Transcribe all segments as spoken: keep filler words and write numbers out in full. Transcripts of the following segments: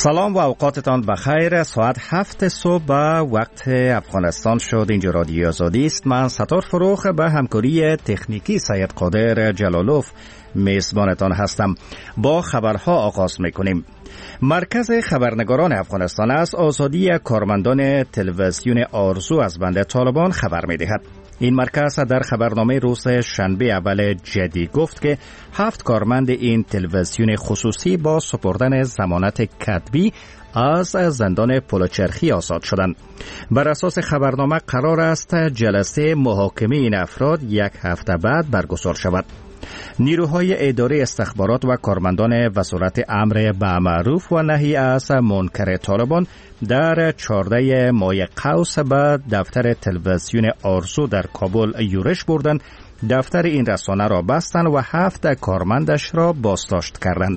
سلام و اوقاتتان بخیر. ساعت هفت صبح به وقت افغانستان شد. اینجا رادیو آزادی است. من ستار فروخ به همکاری تکنیکی سید قادر جلالوف میزبانتان هستم. با خبرها آغاز میکنیم. مرکز خبرنگاران افغانستان از آزادی کارمندان تلویزیون آرزو از بند طالبان خبر میدهد. این مرکز در خبرنامه روز شنبه اول جدی گفت که هفت کارمند این تلویزیون خصوصی با سپردن ضمانت کتبی از زندان پلوچرخی آزاد شدند. بر اساس خبرنامه قرار است جلسه محاکمه این افراد یک هفته بعد برگزار شود. نیروهای اداره استخبارات و کارمندان وزارت امر به معروف و نهی از منکر طالبان در چهارده ماه قوس به دفتر تلویزیون آرزو در کابل یورش بردند. دفتر این رسانه را بستند و هفت کارمندش را بازداشت کردند.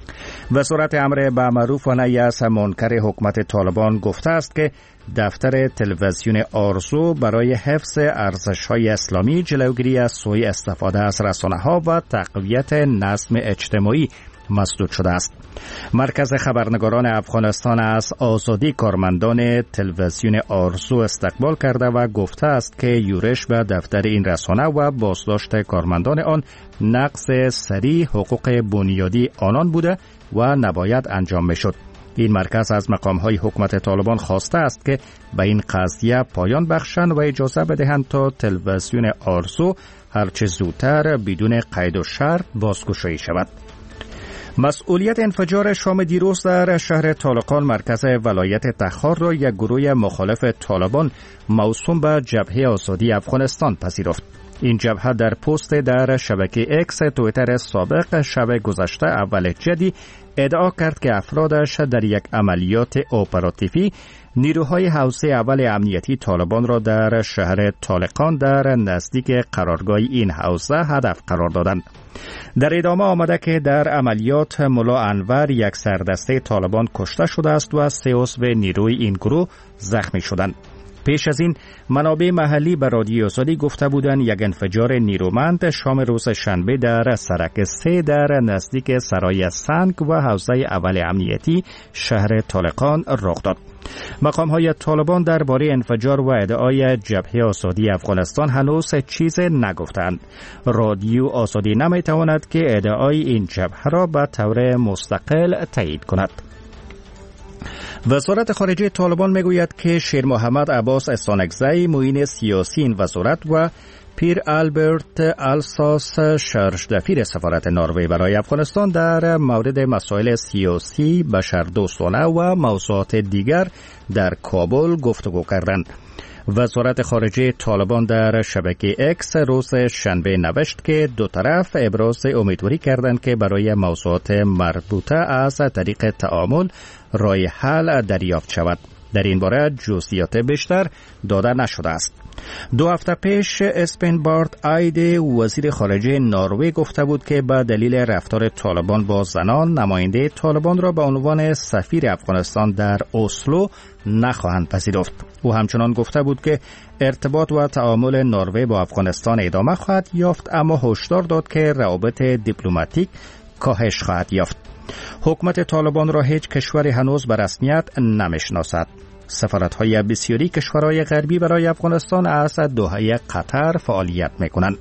وزارت امر به معروف و نهی از منکر حکومت طالبان گفته است که دفتر تلویزیون آرزو برای حفظ ارزش‌های اسلامی، جلوگیری از سوء استفاده از رسانه‌ها و تقویت نظم اجتماعی مسدود شده است. مرکز خبرنگاران افغانستان از آزادی کارمندان تلویزیون آرزو استقبال کرده و گفته است که یورش به دفتر این رسانه و بازداشت کارمندان آن نقض سریح حقوق بنیادی آنان بوده و نباید انجام میشد. این مرکز از مقام‌های حکومت طالبان خواسته است که به این قضیه پایان بخشند و اجازه بدهند تا تلویزیون آرزو هرچه زودتر بدون قید و شرط بازگشایی شود. مسئولیت انفجار شام دیروز در شهر طالقان مرکز ولایت تخار را یک گروه مخالف طالبان موسوم به جبهه آزادی افغانستان پذیرفت. این جبهه در پست در شبکه اکس تویتر سابق شب گذشته اول جدی ادعا کرد که افرادش در یک عملیات اپراتیوی نیروهای حوزه اول امنیتی طالبان را در شهر طالقان در نزدیک قرارگاه این حوزه هدف قرار دادند. در ادامه آمده که در عملیات ملا انور یک سردسته طالبان کشته شده است و سه عضو نیروی این گروه زخمی شدند. پیش از این منابع محلی به رادیو آزادی گفته بودند یک انفجار نیرومند شام روز شنبه در سرک سه در نزدیک سرای سنگ و حوزه اول امنیتی شهر طالقان رخ داد. مقام‌های طالبان درباره انفجار و ادعای جبهه آزادی افغانستان هنوز چیز نگفتند. رادیو آزادی نمی‌تواند که ادعای این جبهه را به طور مستقل تایید کند. وزارت خارجه طالبان میگوید که شیر محمد عباس استانکزی معین سیاسی این وزارت و پیر آلبرت آلساس شرشدفیر سفارت نروژ برای افغانستان در مورد مسائل سیاسی، بشردوستانه و موضوعات دیگر در کابل گفتگو کردند. وزارت خارجه طالبان در شبکه اکس روز شنبه نوشت که دو طرف ابراز امیدواری کردند که برای موضوعات مربوطه از طریق تعامل راه حل دریافت شود. در این باره جزئیات بیشتر داده نشده است. دو هفته پیش اسپن بارت آید وزیر خارجه نروژ گفته بود که به دلیل رفتار طالبان با زنان نماینده طالبان را به عنوان سفیر افغانستان در اسلو نخواهند پذیرفت. او همچنان گفته بود که ارتباط و تعامل نروژ با افغانستان ادامه خواهد یافت، اما هشدار داد که روابط دیپلماتیک کاهش خواهد یافت. حکومت طالبان را هیچ کشوری هنوز به رسمیت نمیشناسد. سفارت‌های بسیاری کشورهای غربی برای افغانستان از دوحه قطر فعالیت می‌کنند.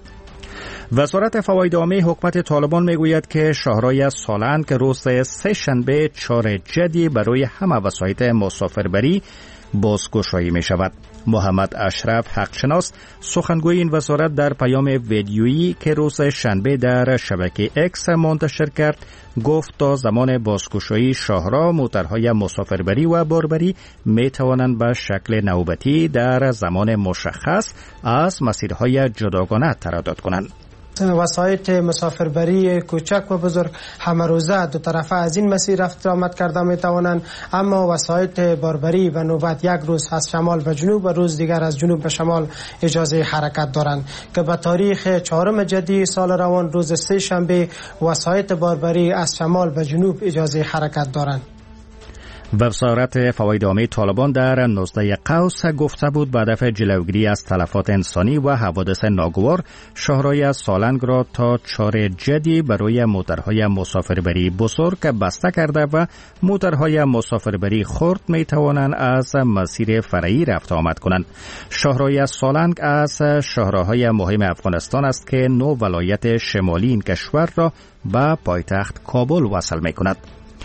وزارت فواید عامه حکومت طالبان میگوید که شاهراه سالنگ روز سه شنبه چهار جدی برای همه وسایط مسافربری بازگشایی می شود. محمد اشرف حقشناس سخنگوی این وزارت در پیام ویدیویی که روز شنبه در شبکه اکس منتشر کرد گفت تا زمان بازگشایی شاهراه موترهای مسافربری و باربری می توانند به شکل نوبتی در زمان مشخص از مسیرهای جداگانه تردد کنند. وسایط مسافربری کوچک و بزرگ همه روزه دو طرفه از این مسیر رفت آمد کرده می توانند، اما وسایط باربری به نوبت یک روز از شمال به جنوب و روز دیگر از جنوب به شمال اجازه حرکت دارند که به تاریخ چهارم جدی سال روان روز سه شنبه وسایط باربری از شمال به جنوب اجازه حرکت دارند. وزارت فواید عامه طالبان در نوزده قوس گفته بود به هدف جلوگیری از تلفات انسانی و حوادث ناگوار شاهراه سالنگ را تا چهار جدی برای موترهای مسافربری بزرگ بسته کرده و موترهای مسافربری خرد می توانند از مسیر فرعی رفت آمد کنند. شاهراه سالنگ از شاهراه‌های مهم افغانستان است که نو ولایت شمالی این کشور را به پایتخت کابل وصل می کند.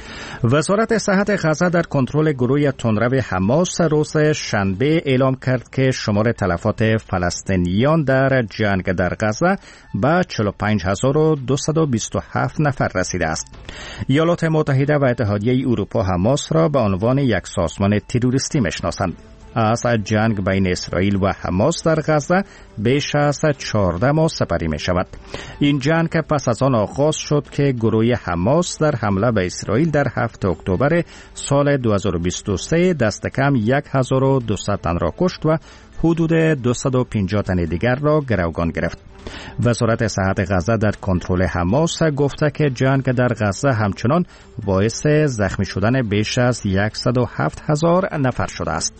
وزارت صحت غزه در کنترل گروه تندرو حماس روز شنبه اعلام کرد که شمار تلفات فلسطینیان در جنگ در غزه به چهل و پنج هزار و دویست و بیست و هفت نفر رسیده است. ایالات متحده و اتحادیه اروپا حماس را به عنوان یک سازمان تروریستی میشناسند. از جنگ بین اسرائیل و حماس در غزه بیش از چهارده ماه سپری می شود. این جنگ پس از آن آغاز شد که گروه حماس در حمله به اسرائیل در هفتم اکتبر سال دو هزار و بیست و سه دست کم هزار و دویست تن را کشت و حدود دویست و پنجاه تن دیگر را گروگان گرفت. وزارت صحت غزه در کنترل حماس گفته که جنگ در غزه همچنان باعث زخمی شدن بیش از صد و هفت هزار نفر شده است.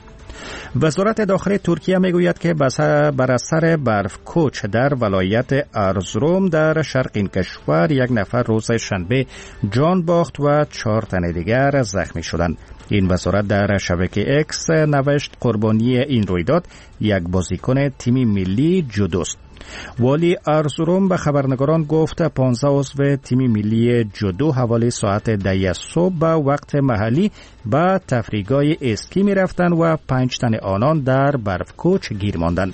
وزارت داخلی ترکیه میگوید که بر اثر برف کوچ در ولایت ارزروم در شرق این کشور یک نفر روز شنبه جان باخت و چهار تن دیگر زخمی شدند. این وزارت در شبکه اکس نوشت قربانی این رویداد یک بازیکن تیم ملی جودوست. والی ارزروم به خبرنگاران گفت پانزده عضو تیم ملی جودو حوالی ساعت ده صبح به وقت محلی به تفریحگاه اسکی می رفتند و پنج تن آنان در برف کوچ گیر ماندند.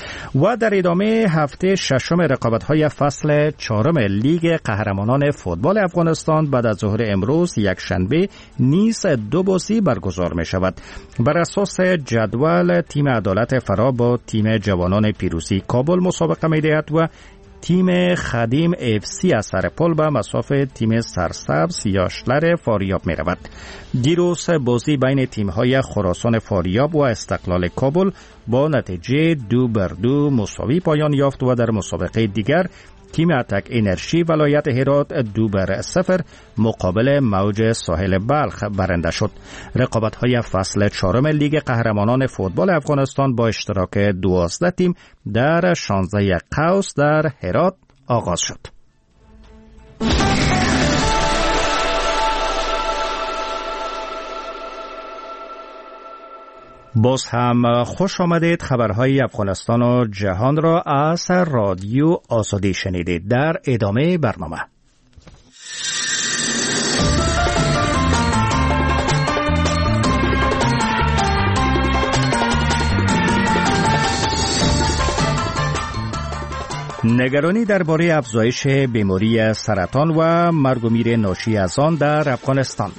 و در ادامه هفته ششم رقابت‌های فصل چهارم لیگ قهرمانان فوتبال افغانستان بعد از ظهر امروز یک شنبه نیز دو بازی برگزار می شود. بر اساس جدول تیم عدالت فرا با تیم جوانان پیروزی کابل مسابقه می دهد و تیم خدیم اف سی از سرپل به مسافه تیم سرسبز یاشلر فاریاب می رود. دیروز بازی بین تیم‌های خراسان فاریاب و استقلال کابل با نتیجه دو بر دو مساوی پایان یافت و در مسابقه دیگر تیم اتک انرژی ولایت هرات دو بر صفر مقابل موج ساحل بلخ برنده شد. رقابت‌های فصل چهارم لیگ قهرمانان فوتبال افغانستان با اشتراک دوازده تیم در شانزده قوس در هرات آغاز شد. باز هم خوش آمدید. خبرهای افغانستان و جهان را از رادیو آزادی شنیدید. در ادامه برنامه نگرانی درباره افزایش بیماری سرطان و مرگ و میر ناشی از آن در افغانستان.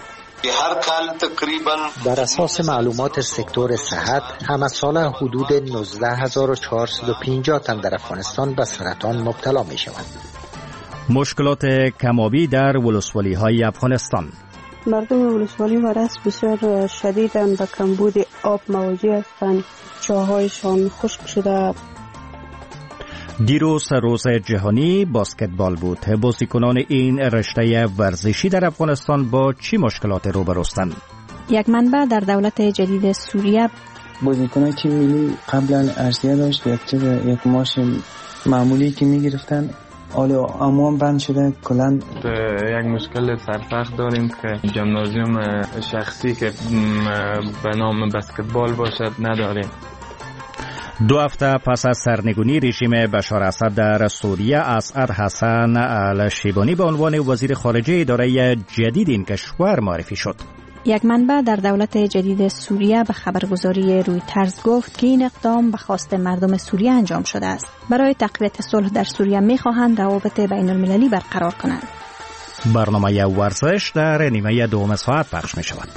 بر اساس معلومات سکتور صحت همه ساله حدود نوزده هزار و چهارصد و پنجاه تن در افغانستان به سرطان مبتلا می شوند. مشکلات کم‌آبی در ولسوالی های افغانستان. مردم ولسوالی و رس بسیار شدیداً به کمبود آب مواجه هستند. چاهایشان خشک شده. دیروز روز جهانی بسکتبال بود. بازیکنان این رشته ورزشی در افغانستان با چی مشکلات روبرو هستند؟ یک منبع در دولت جدید سوریه بازیکنان تیم ملی قبلا ارزیه داشت، یک چیز یک ماش معمولی که میگرفتن حالا اما بند شده کلا. یک مشکل سرسخت داریم که جمنازیوم شخصی که به نام بسکتبال باشد نداریم. دو هفته پس از سرنگونی رژیم بشار اسد در سوریه، اسعد حسن الشیبانی به عنوان وزیر خارجه اداره جدید این کشور معرفی شد. یک منبع در دولت جدید سوریه به خبرگزاری رویترز گفت که این اقدام به خواست مردم سوریه انجام شده است. برای تقویت صلح در سوریه می‌خواهند روابط بین المللی برقرار کنند. برنامه ورزش در نیمه دوم ساعت پخش می شود.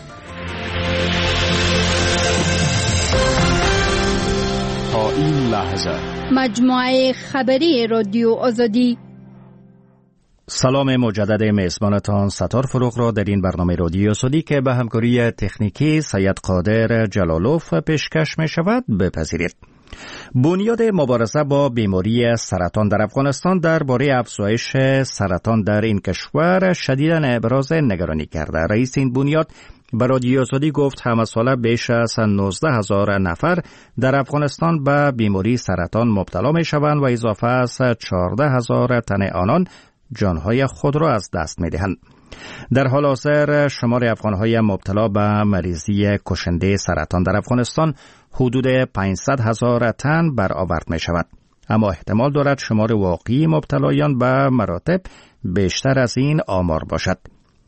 تا این لحظه مجموعه خبری رادیو آزادی. سلام مجدد میزبانتان ستار فروغ را در این برنامه رادیو آزادی که به همکاری تکنیکی سید قادر جلالوف پیشکش می شود بپذیرید. بنیاد مبارزه با بیماری سرطان در افغانستان درباره افزایش سرطان در این کشور شدیداً ابراز نگرانی کرده. رئیس این بنیاد به رادیو آزادی گفت همه ساله بیش از نوزده هزار نفر در افغانستان به بیماری سرطان مبتلا می شوند و اضافه از چهارده هزار تن آنان جانهای خود را از دست می دهند. در حال حاضر شمار افغانهای مبتلا به مریضی کشنده سرطان در افغانستان حدود پانصد هزار تن برآورد می شود. اما احتمال دارد شمار واقعی مبتلایان به مراتب بیشتر از این آمار باشد.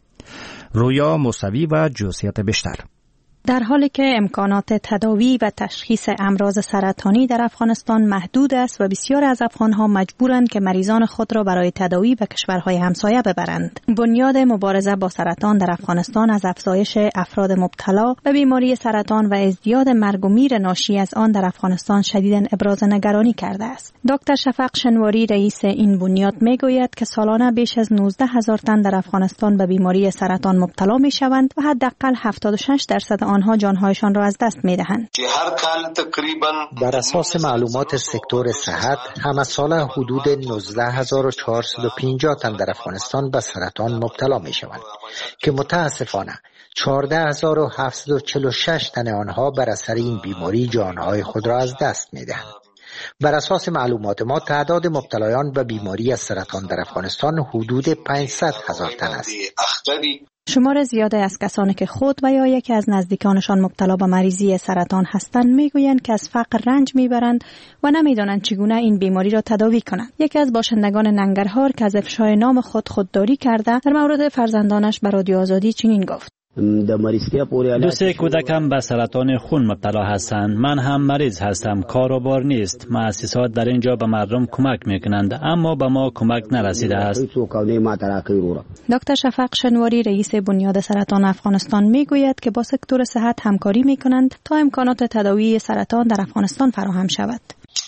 رویا موسوی و جزئیات بیشتر. در حالی که امکانات تداوی و تشخیص امراض سرطانی در افغانستان محدود است و بسیار از افغانها مجبورند که مریضان خود را برای تداوی به کشورهای همسایه ببرند. بنیاد مبارزه با سرطان در افغانستان از افزایش افراد مبتلا به بیماری سرطان و ازدیاد مرگ و میر ناشی از آن در افغانستان شدیداً ابراز نگرانی کرده است. دکتر شفق شنواری رئیس این بنیاد میگوید که سالانه بیش از نوزده هزار تن در افغانستان به بیماری سرطان مبتلا میشوند و حداقل هفتاد و شش درصد آنها جانهایشان را از دست می‌دهند. بر اساس معلومات سکتور صحت همه ساله حدود نوزده هزار و چهارصد و پنجاه تن در افغانستان به سرطان مبتلا می‌شوند که متاسفانه چهارده هزار و هفتصد و چهل و شش تن آنها بر اثر این بیماری جانهای خود را از دست می‌دهند. بر اساس معلومات ما تعداد مبتلایان به بیماری سرطان در افغانستان حدود پانصد هزار تن است. شمار زیاده از کسانی که خود و یا یکی از نزدیکانشان مبتلا به مریضی سرطان هستند میگویند که از فقر رنج میبرند و نمیدانند چگونه این بیماری را تداوی کنند. یکی از باشندگان ننگرهار که از افشای نام خود خودداری کرده در مورد فرزندانش به رادیو آزادی چنین گفت: دو سه کودکم به سرطان خون مبتلا هستند. من هم مریض هستم. کار و بار نیست. مؤسسات در اینجا به مردم کمک میکنند اما به ما کمک نرسیده است. دکتر شفق شنواری رئیس بنیاد سرطان افغانستان میگوید که با سکتور صحت همکاری میکنند تا امکانات تداوی سرطان در افغانستان فراهم شود.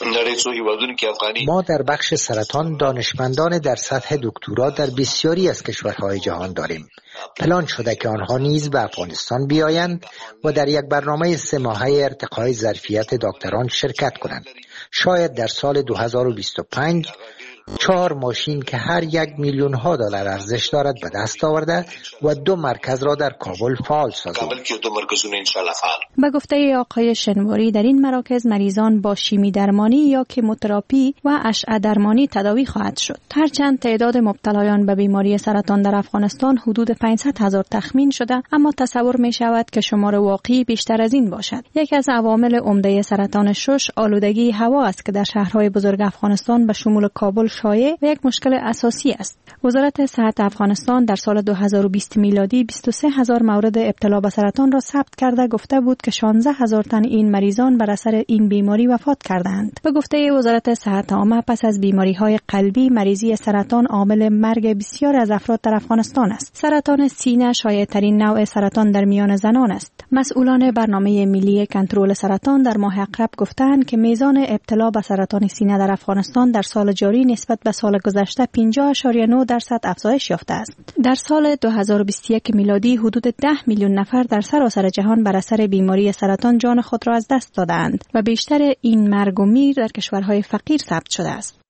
ما در بخش سرطان دانشمندان در سطح دکترا در بسیاری از کشورهای جهان داریم. پلان شده که آنها نیز به افغانستان بیایند و در یک برنامه سه ماهه ارتقای ظرفیت دکتران شرکت کنند. شاید در سال دو هزار و بیست و پنج چهار ماشین که هر یک میلیون ها دلار ارزش دارد به دست آورده و دو مرکز را در کابل فعال سازیم. به گفته آقای شنواری در این مراکز مریضان با شیمی درمانی یا کیموتراپی و اشعه درمانی تداوی خواهد شد. هرچند تعداد مبتلایان به بیماری سرطان در افغانستان حدود پانصد هزار تخمین شده، اما تصور می شود که شمار واقعی بیشتر از این باشد. یکی از عوامل عمده سرطان شش آلودگی هوا است که در شهرهای بزرگ افغانستان به شمول کابل شایع و یک مشکل اساسی است. وزارت صحت افغانستان در سال دو هزار و بیست میلادی بیست و سه هزار مورد ابتلا به سرطان را ثبت کرده گفته بود که شانزده هزار تن این مریضان بر اثر این بیماری وفات کردند. به گفته وزارت صحت عامه پس از بیماری‌های قلبی مریضی سرطان عامل مرگ بسیار از افراد در افغانستان است. سرطان سینه شایع‌ترین نوع سرطان در میان زنان است. مسئولان برنامه ملی کنترل سرطان در ماه اقرب گفتند که میزان ابتلا به سرطان سینه در افغانستان در سال جاری نسبت به سال گذشته پنجاه اشاریه نه درصد افزایش یافته است. در سال دو هزار و بیست و یک میلادی حدود ده میلیون نفر در سراسر جهان بر اثر بیماری سرطان جان خود را از دست دادند و بیشتر این مرگ و میر در کشورهای فقیر ثبت شده است.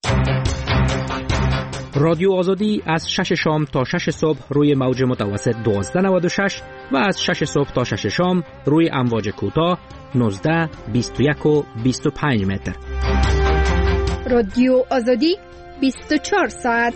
رادیو آزادی از شش شام تا شش صبح روی موج متوسط دوازده نود و شش و از شش صبح تا شش شام روی امواج کوتاه نوزده، بیست و یک و بیست و پنج متر. رادیو آزادی بیست و چهار ساعت.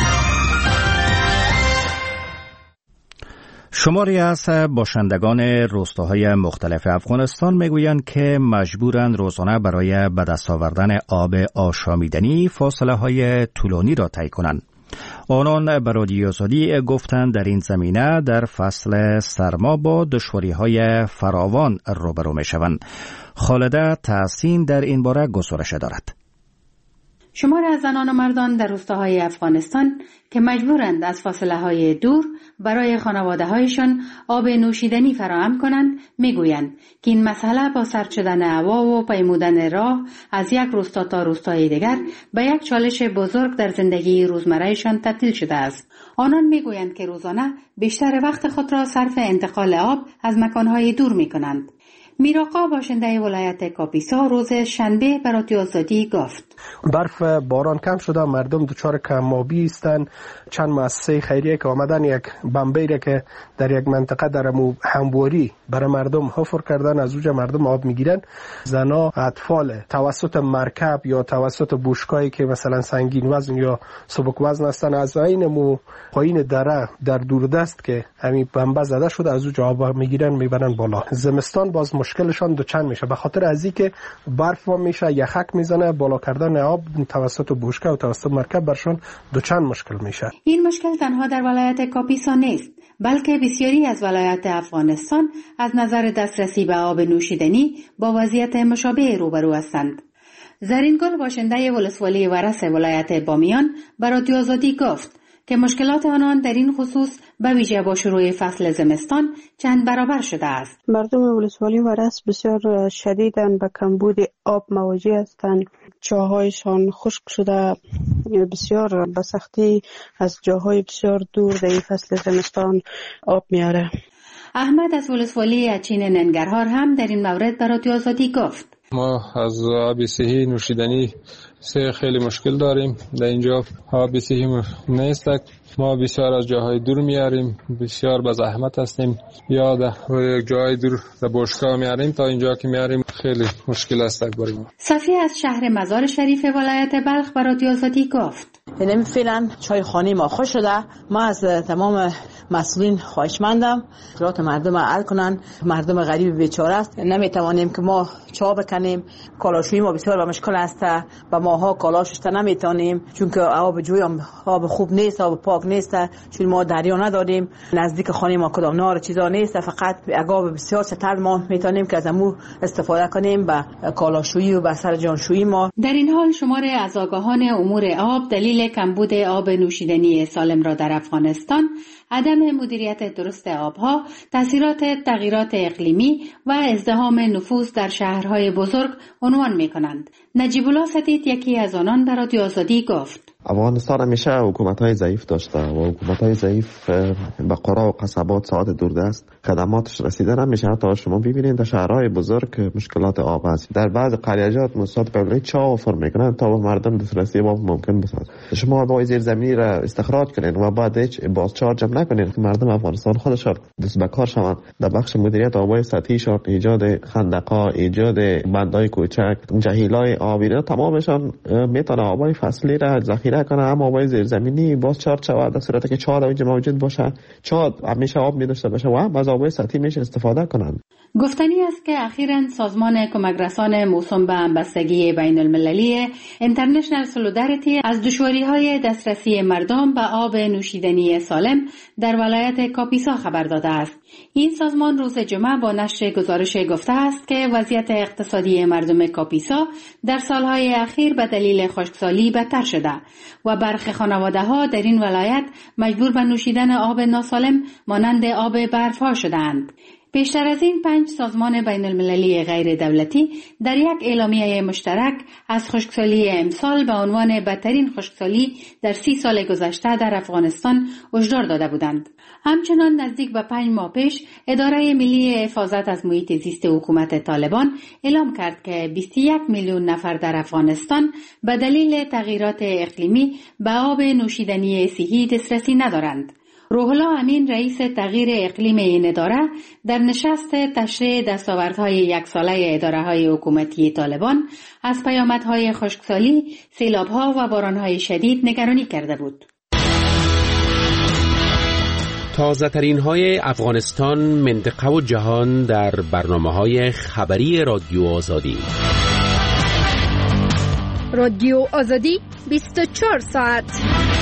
شماری از باشندگان روستاهای مختلف افغانستان میگویند که مجبورند روزانه برای به دست آوردن آب آشامیدنی فاصله های طولانی را طی کنند. آنان به رادیو آزادی گفتند در این زمینه در فصل سرما با دشواری های فراوان روبرو می شوند. خالده تحسین در این باره گزارش دارد. شمار از زنان و مردان در روستاهای افغانستان که مجبورند از فاصله های دور برای خانواده هایشان آب نوشیدنی فراهم کنند میگویند که این مسئله با سرد شدن هوا و پیمودن راه از یک روستا تا روستای دیگر به یک چالش بزرگ در زندگی روزمرهشان تبدیل شده است. آنان میگویند که روزانه بیشتر وقت خود را صرف انتقال آب از مکانهای دور میکنند. میراقا باشنده ولایت کاپیسا روز شنبه به رادیو آزادی گفت برف باران کم شده، مردم دچار کم‌آبی هستند. چند مؤسسه خیریه که آمدن یک بمبی که در یک منطقه در همواری برای مردم حفر کردن، از اونجا مردم آب میگیرن. زنا، اطفال توسط مرکب یا توسط بوشکایی که مثلا سنگین وزن یا سبک وزن هستن، از این مو پایین دره در دوردست که همین بمب زده شده از اونجا آب میگیرن میبرن بالا. زمستان باز مشکلشان دوچند میشه، به خاطر از اینکه برف وا میشه، یخک میزنه، بالا کردن آب توسط بوشکه و توسط مرکب برشون دوچند مشکل میشه. این مشکل تنها در ولایت کاپیسا نیست، بلکه بسیاری از ولایات افغانستان از نظر دسترسی به آب نوشیدنی با وضعیت مشابه روبرو هستند. زرینگل باشنده ولسوالی ورس ولایت بامیان به رادیو آزادی گفت که مشکلات آنان در این خصوص به ویژه با شروع فصل زمستان چند برابر شده است. مردم ولسوالی ورس بسیار شدیداً به کمبود آب مواجه هستند. چاهایشان خشک شده، بسیار به سختی از جاهای بسیار دور در این فصل زمستان آب میاره. احمد از ولسوالی اچین ننگرهار هم در این مورد به رادیو آزادی گفت ما از آب صحی نوشیدنی سه خیلی مشکل داریم. در اینجا آب صحی نیست. ما بسیار از جاهای دور میاریم، بسیار به زحمت هستیم، یا در جای دور در بشکا میاریم تا اینجا که میاریم خیلی مشکل است برای ما. صفیه از شهر مزار شریف ولایت بلخ به رادیو آزادی گفت یعنی فعلا چای خانه ما خوش شده. ما از تمام مسئولین خواهشمندم مشکلات مردم رو حل کنن. مردم غریب بیچاره است، نمیتوانیم که ما چا بکنیم. کالاشویی ما بسیار به مشکل است، با ماها کالاشش نمیتونیم چون که آب جوی هم آب خوب نیست، آب پاک نیست، چون ما دریا نداریم. نزدیک خانه ما کدام نار چیزا نیست، فقط آب بسیار چتر ما میتونیم که از امو استفاده کنیم با کالاشویی و با سر جانشویی ما. در این حال شمار از آگاهان امور آب دلیل کمبود آب نوشیدنی سالم را در افغانستان، عدم مدیریت درست آبها، تاثیرات تغییرات اقلیمی و ازدحام نفوس در شهرهای بزرگ عنوان می‌کنند. نجیب الله سدید یکی از آنان به رادیو آزادی گفت افغانستان همیشه حکومت‌های ضعیف داشته و حکومت‌های ضعیف به قرا و قصبات ساعت دوردست خدماتش رسیده نمیشه. حتی شما ببینید در شهرهای بزرگ مشکلات آب هست. در بعض قریه‌جات مصادف قبلی چا آفر میکنن تا به مردم دسترسی آب ممکن بشه. شما آبای زیرزمینی را استخراج کنین و بعد هیچ بازچارج نکنین که مردم افغانستان خودشان دست به کار شوند. در بخش مدیریت آبای سطحیشان، ایجاد خندق‌ها، ایجاد بندهای کوچک، جهیلای آبی را تمامشان میتونه آبای فصلی را ذخیره کنه، اما آبای زیرزمینی باز چارج شود در صورتی که چاه اونجا موجود باشه. چاه همیشه آب می‌داشته باشه و هم از آبای سطحی میشه استفاده کنند. گفتنی است که اخیراً سازمان کمک رسان موسوم به همبستگی بین المللی اینترنشنال سولیداریتی از دشواری‌های دسترسی مردم به آب نوشیدنی سالم در ولایت کاپیسا خبر داده است. این سازمان روز جمعه با نشر گزارش گفته است که وضعیت اقتصادی مردم کاپیسا در سالهای اخیر به دلیل خشکسالی بدتر شده و برخی خانواده‌ها در این ولایت مجبور به نوشیدن آب ناسالم مانند آب برف‌ها شدند. بیشتر از این پنج سازمان بین المللی غیر دولتی در یک اعلامیه مشترک از خشکسالی امسال به عنوان بدترین خشکسالی در سی سال گذشته در افغانستان هشدار داده بودند. همچنان نزدیک به پنج ماه پیش اداره ملی حفاظت از محیط زیست حکومت طالبان اعلام کرد که بیست و یک میلیون نفر در افغانستان به دلیل تغییرات اقلیمی به آب نوشیدنی صحی دسترسی ندارند. روح الله امین رئیس تغییر اقلیم این اداره در نشست تشریح دستاوردهای یک ساله اداره‌های حکومتی طالبان از پیامدهای خشکسالی، سیلاب‌ها و باران‌های شدید نگرانی کرده بود. تازه ترین های افغانستان، منطقه و جهان در برنامه‌های خبری رادیو آزادی. رادیو آزادی بیست و چهار ساعت.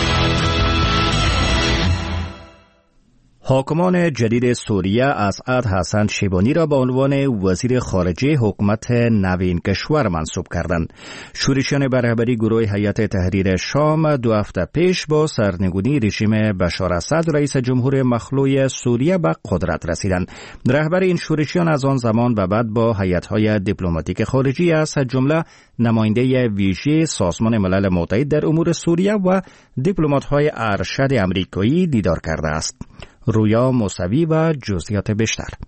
حاکمان جدید سوریه اسعد حسن شیبانی را به عنوان وزیر خارجه حکومت نوین کشور منصوب کردند. شورشیان به رهبری گروه هیئت تحریر شام دو هفته پیش با سرنگونی رژیم بشار اسد رئیس جمهور مخلوع سوریه به قدرت رسیدند. رهبر این شورشیان از آن زمان به بعد با هیئت‌های دیپلماتیک خارجی از جمله نماینده ویژه سازمان ملل متحد در امور سوریه و دیپلمات‌های ارشد آمریکایی دیدار کرده است. رویا موسوی و جزئیات بیشتر.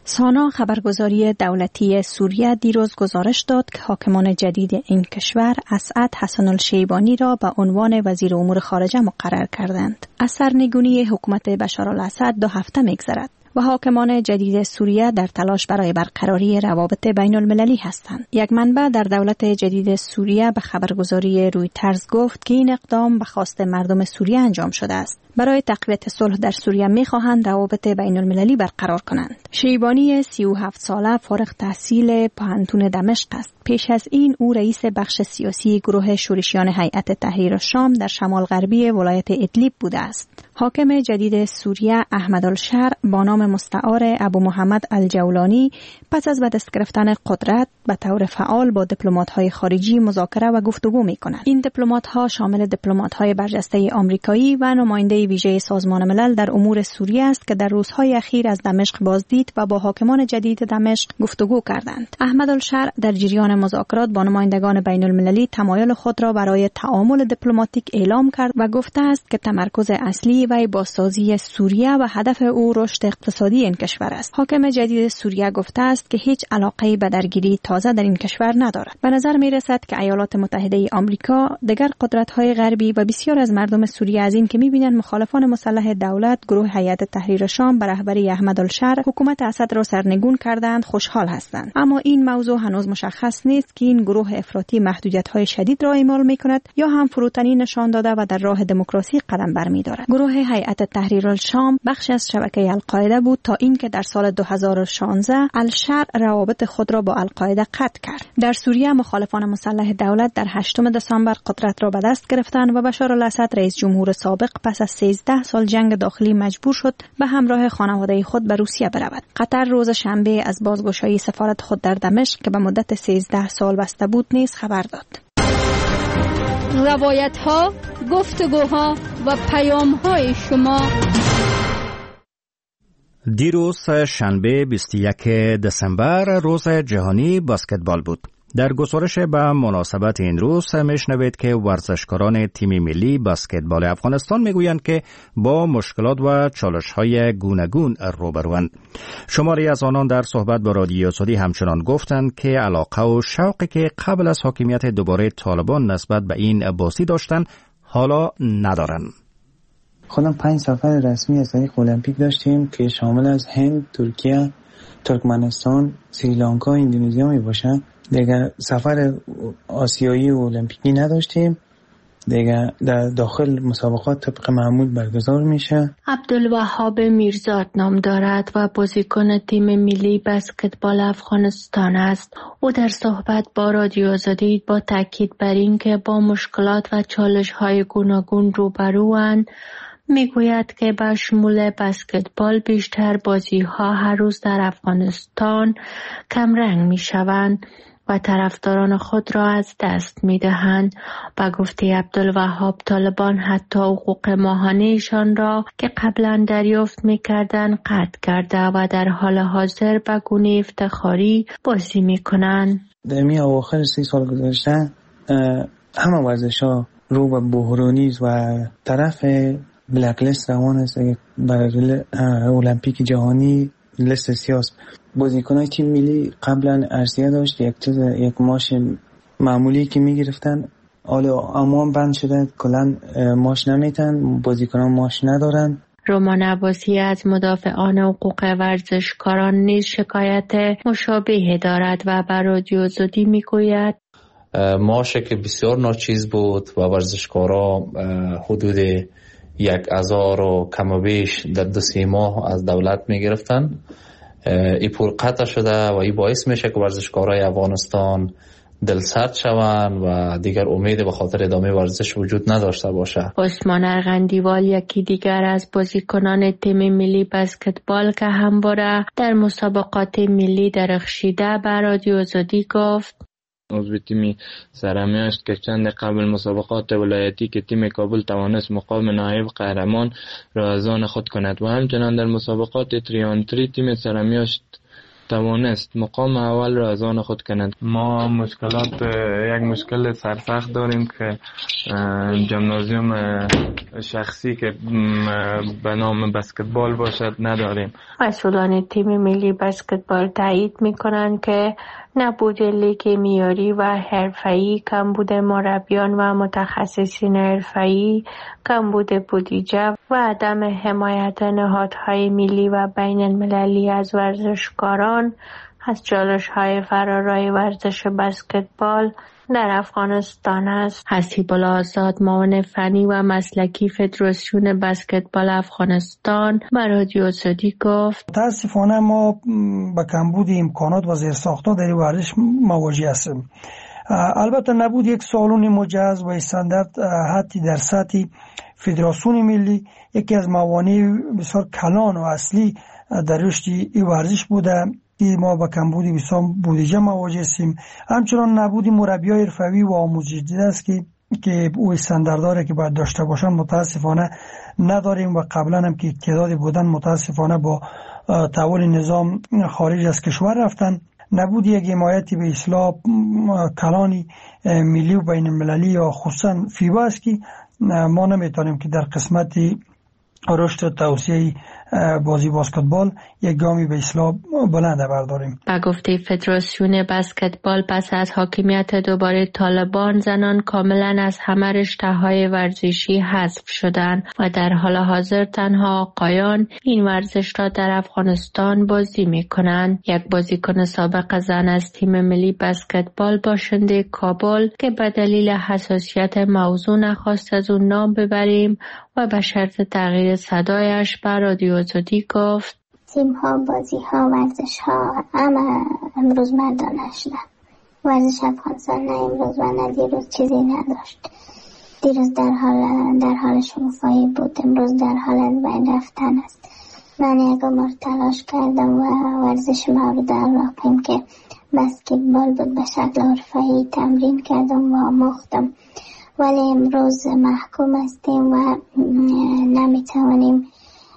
سانا خبرگزاری دولتی سوریه دیروز گزارش داد که حاکمان جدید این کشور اسعد حسن الشیبانی را به عنوان وزیر امور خارجه مقرر کردند. از سرنگونی حکومت بشار الاسد دو هفته می‌گذرد و حاکمان جدید سوریه در تلاش برای برقراری روابط بین المللی هستند. یک منبع در دولت جدید سوریه به خبرگزاری رویترز گفت که این اقدام به خواست مردم سوریه انجام شده است. برای تقویت صلح در سوریه می‌خواهند روابط بین المللی برقرار کنند. شیبانی سی و هفت ساله فارغ التحصیل پانتون دمشق است. پیش از این او رئیس بخش سیاسی گروه شورشیان هیئت تحریر شام در شمال غربی ولایت ادلیب بوده است. حاکم جدید سوریه احمد الشر با نام مستعار ابو محمد الجولانی پس از به دست گرفتن قدرت به طور فعال با دیپلمات‌های خارجی مذاکره و گفتگو می‌کنند. این دیپلمات‌ها شامل دیپلمات‌های برجسته آمریکایی و نماینده ویژه سازمان ملل در امور سوریه است که در روزهای اخیر از دمشق بازدید و با حاکمان جدید دمشق گفتگو کردند. احمد الشر در جریان مذاکرات با نمایندگان بین المللی تمایل خود را برای تعامل دیپلماتیک اعلام کرد و گفته است که تمرکز اصلی و بازسازی سوریه و هدف او رشد اقتصادی این کشور است. حاکم جدید سوریه گفته است که هیچ علاقه‌ای به درگیری تازه در این کشور ندارد. به نظر می رسد که ایالات متحده آمریکا، دیگر قدرت‌های غربی و بسیار از مردم سوریه از این که می‌بینند مخالفان مسلح دولت گروه هیئت تحریر شام به رهبری احمد الشر حکومت اسد را سرنگون کردند خوشحال هستند. اما این موضوع هنوز مشخص نیست که این گروه افراطی محدودیت‌های شدید را اعمال می‌کند یا هم فروتنی نشان داده و در راه دموکراسی قدم برمی‌دارد. گروه هیئت تحریر شام بخشی از شبکه القاعده بود تا اینکه در سال دو هزار و شانزده الشر روابط خود را با القاعده قطع کرد. در سوریه مخالفان مسلح دولت در هشتم دسامبر قدرت را به دست گرفتند و بشار الاسد رئیس جمهور سابق پس از سیزده سال جنگ داخلی مجبور شد به همراه خانواده خود به روسیه برود. قطر روز شنبه از بازگشایی سفارت خود در دمشق که به مدت سیزده سال بسته بود نیز خبر داد. روایت ها، گفتگوها و پیام های شما. دیروز شنبه بیست و یک دسامبر روز جهانی بسکتبال بود. در گزارش به مناسبت این روز میشنوید که ورزشکاران تیم ملی بسکتبال افغانستان میگویند که با مشکلات و چالش‌های گوناگون روبروند. شماری از آنان در صحبت با رادیو آزادی همچنان گفتند که علاقه و شوقی که قبل از حاکمیت دوباره طالبان نسبت به این بازی داشتند حالا ندارند. خودم پنج سفر رسمی از طریق المپیک داشتیم که شامل از هند، ترکیه، ترکمنستان، سریلانکا، اندونزیا می باشند. دیگه سفر آسیایی و المپیکی نداشتیم. دیگه در داخل مسابقات طبق معمول برگزار میشه. عبدالوهاب میرزاد نام دارد و بازیکن تیم ملی بسکتبال افغانستان است. او در صحبت با رادیو آزادی با تاکید بر این که با مشکلات و چالش‌های گوناگون روبروند میگوید که به شمول بسکتبال بیشتر بازی‌ها هر روز در افغانستان کمرنگ میشوند و طرفداران خود را از دست می‌دهند. با گفته عبدالوهاب طالبان حتی حقوق ماهانه‌شان را که قبلا دریافت می‌کردند قطع کرده و در حال حاضر به گونه افتخاری بازی می‌کنند. در می اواخر سی سال گذشته همه ورزش‌ها رو به بحرانیز و طرف بلک لیست روان است برای المپیک جهانی لیست سیاست. بازیکنای تیم ملی قبلا ارسیه داشت یک چیز یک ماش معمولی که میگرفتن حالا اما بند شده کلا ماش نمیتن بازیکنان ماش ندارن. رومان عباسی از مدافعان حقوق ورزشکاران نیز شکایت مشابه دارد و بر رادیو آزادی میگوید ماشه که بسیار ناچیز بود و ورزشکارا حدود یک هزار و کم و بیش در دو سه ماه از دولت میگرفتن. ای پول قطع شده و این باعث میشه که ورزشکارای افغانستان دلسرد شوند و دیگر امید به خاطر ادامه ورزش وجود نداشته باشه. عثمان ارغندیوال یکی دیگر از بازیکنان تیم ملی بسکتبال که همواره در مسابقات ملی درخشیده به رادیو آزادی گفت عضو تیم سرمیاشت که چند قبل مسابقات ولایتی که تیم کابل توانست مقام نایب قهرمان را از آن خود کند و همچنان در مسابقات تری آن تری تیم سرمیاشت توانست مقام اول را از آن خود کند. ما مشکلات یک مشکل سرسخت داریم که ژیمنازیوم شخصی که به نام بسکتبال باشد نداریم. مسئولان تیم ملی بسکتبال تایید می‌کنند که نبود لیگ معیاری و حرفه‌ای، کمبود مربیان و متخصصین حرفه‌ای، کمبود بودجه و عدم حمایت نهادهای ملی و بین المللی از ورزشکاران از چالش‌های فرارای ورزش بسکتبال در افغانستان است. حسیب الله آزاد، معاون فنی و مسلکی فدراسیون بسکتبال افغانستان، به رادیو آزادی گفت: متاسفانه ما با کمبود امکانات و زیرساخت‌ها در ورزش مواجه هستیم. البته نبود یک سالن مجهز و استاندارد حتی در سطح فدراسیون ملی یکی از موانع بسیار کلان و اصلی در رشد این ورزش بوده. ما با کمبود بسیار بودجه مواجه هستیم. همچنان نبود مربیای حرفه‌ای و آموزش دیده است که که او استانداردهایی که باید داشته باشن متاسفانه نداریم و قبلا هم که تعدادی بودن متاسفانه با تحول نظام خارج از کشور رفتن. نبود یک حمایتی به اصلاح کلانی ملی و بین المللی یا خصوصا فیبا است که ما نمیتونیم که در قسمت رشد و توسعه بازی بسکتبال یک گامی به اصلاح بلند برداریم. با گفته فدراسیون بسکتبال، پس از حاکمیت دوباره طالبان، زنان کاملا از همه رشته‌های ورزشی حذف شدند و در حال حاضر تنها آقایان این ورزش را در افغانستان بازی می‌کنند. یک بازیکن سابق زن از تیم ملی بسکتبال باشنده کابل که به دلیل حساسیت موضوع نخواست از اون نام ببریم و به شرط تغییر صدایش به رادیو آزادی گفت: تیم ها، بازی ها، ورزش ها اما امروز مردانه شدن. ورزش افغانستان نه امروز و نه دیروز چیزی نداشت. دیروز در حال در حال شکوفایی بود، امروز در حال از بین رفتن است. من یک عمر تلاش کردم و ورزش مورد علاقه‌ام که بسکتبال بود به شکل حرفه‌ای تمرین کردم و آموختم، ولی امروز محکوم هستیم و نمیتوانیم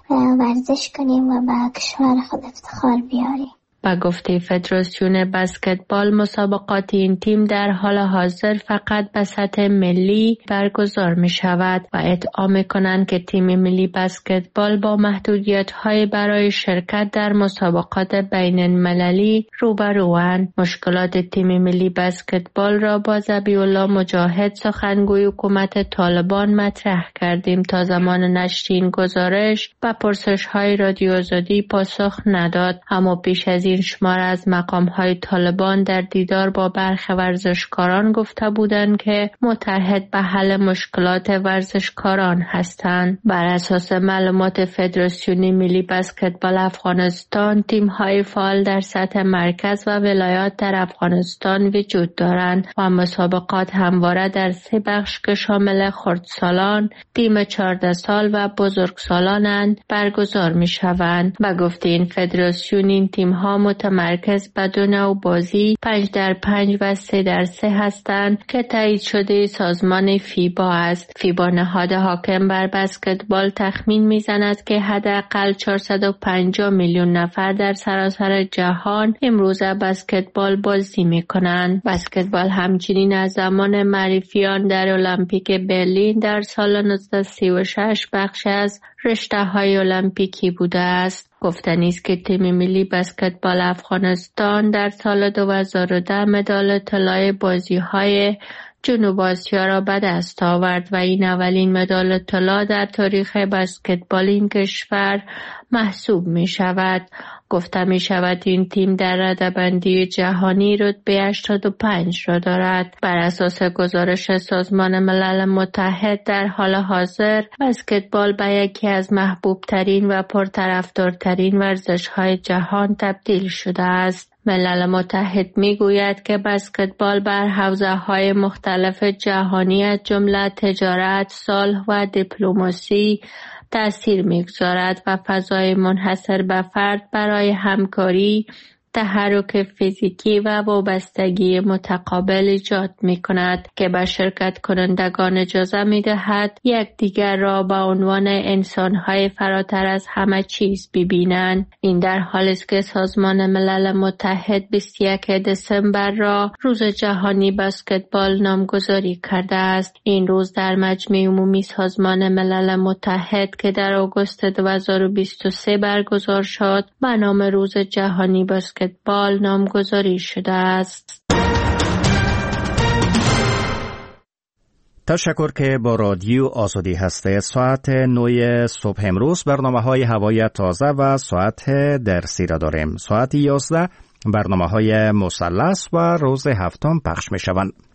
ورزش کنیم و به کشور خود افتخار بیاریم. با گفته فدراسیون بسکتبال، مسابقات این تیم در حال حاضر فقط به سطح ملی برگزار می شود و ادعا می کنند که تیم ملی بسکتبال با محدودیت های برای شرکت در مسابقات بین المللی روبروند. مشکلات تیم ملی بسکتبال را با ذبیح الله مجاهد، سخنگوی حکومت طالبان، مطرح کردیم. تا زمان نشر این گزارش و پرسش های رادیو آزادی پاسخ نداد، اما پیش از این شمار از مقام‌های طالبان در دیدار با برخی ورزشکاران گفته بودند که متحد به حل مشکلات ورزشکاران هستند. بر اساس معلومات فدراسیون ملی بسکتبال افغانستان، تیم‌های فعال در سطح مرکز و ولایات در افغانستان وجود دارند و مسابقات همواره در سه بخش که شامل خردسالان، تیم چهارده سال و بزرگسالانند برگزار می‌شوند. و گفته این فدراسیون، این تیم‌ها متمرکز به دو نوع بازی پنج در پنج و سه در سه هستند که تایید شده سازمان فیبا است. فیبا، نهاد حاکم بر بسکتبال، تخمین میزند که حداقل چهارصد و پنجاه میلیون نفر در سراسر جهان امروز بسکتبال بازی میکنند. بسکتبال همچنین از زمان معرفیان در المپیک برلین در سال نوزده سی و شش بخش از رشته‌های المپیکی بوده است. گفتنی است که تیم ملی بسکتبال افغانستان در سال دو هزار و ده مدال طلای بازی‌های جنوب آسیا را به دست آورد و این اولین مدال طلا در تاریخ بسکتبال این کشور محسوب می شود. گفته می شود این تیم در رده‌بندی جهانی رتبه هشتاد و پنج را دارد. بر اساس گزارش سازمان ملل متحد، در حال حاضر بسکتبال به یکی از محبوب ترین و پرطرفدارترین ورزش‌های جهان تبدیل شده است. ملل متحد می گوید که بسکتبال بر حوزه‌های مختلف جهانی از جمله تجارت، صلح و دیپلماسی تأثیر می‌گذارد و فضای منحصر به فرد برای همکاری، تحرک فیزیکی و وابستگی متقابل ایجاد می کند که به شرکت کنندگان اجازه می دهد یکدیگر را به عنوان انسان‌های فراتر از همه چیز ببینند. این در حالی است که سازمان ملل متحد بیست و یکم دسامبر را روز جهانی بسکتبال نامگذاری کرده است. این روز در مجمع عمومی سازمان ملل متحد که در آگوست دو هزار و بیست و سه برگزار شد به نام روز جهانی بسکتبال نامگذاری شده است. تشکر که با رادیو آزادی هسته. ساعت نه صبح امروز برنامه های هوای تازه و ساعت درسی را داریم. ساعت یازده برنامه های مثلث و روز هفتم پخش می شوند.